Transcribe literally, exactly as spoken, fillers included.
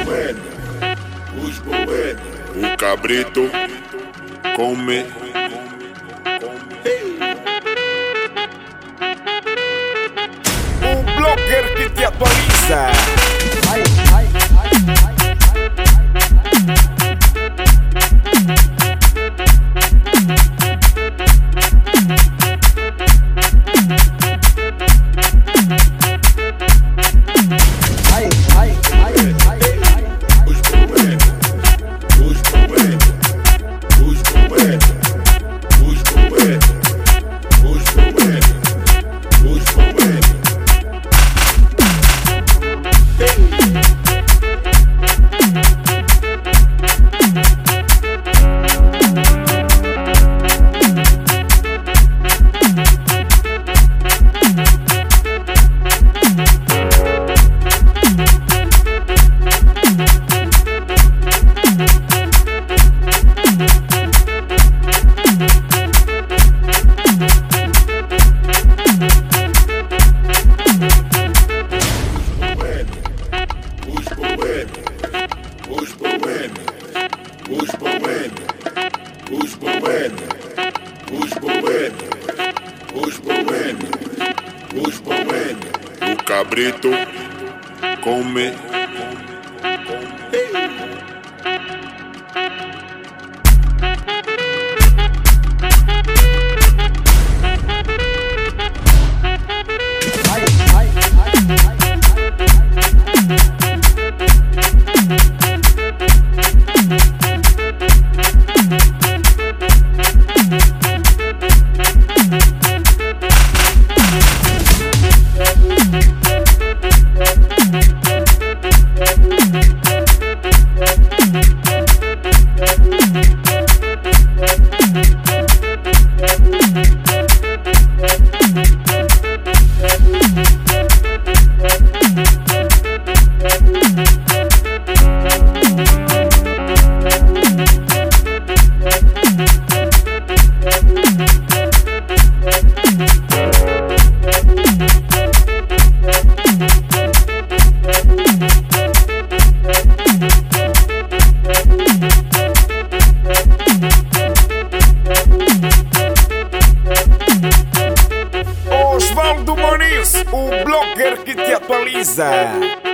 boêmios, os boêmios. O cabrito come. O blogger que te atualiza. Ai, ai, ai, ai. Os boêmios, os boêmios, os boêmios, os boêmios, os boêmios, os boêmios. O cabrito come. Osvaldo Muniz, o blogger que te atualiza.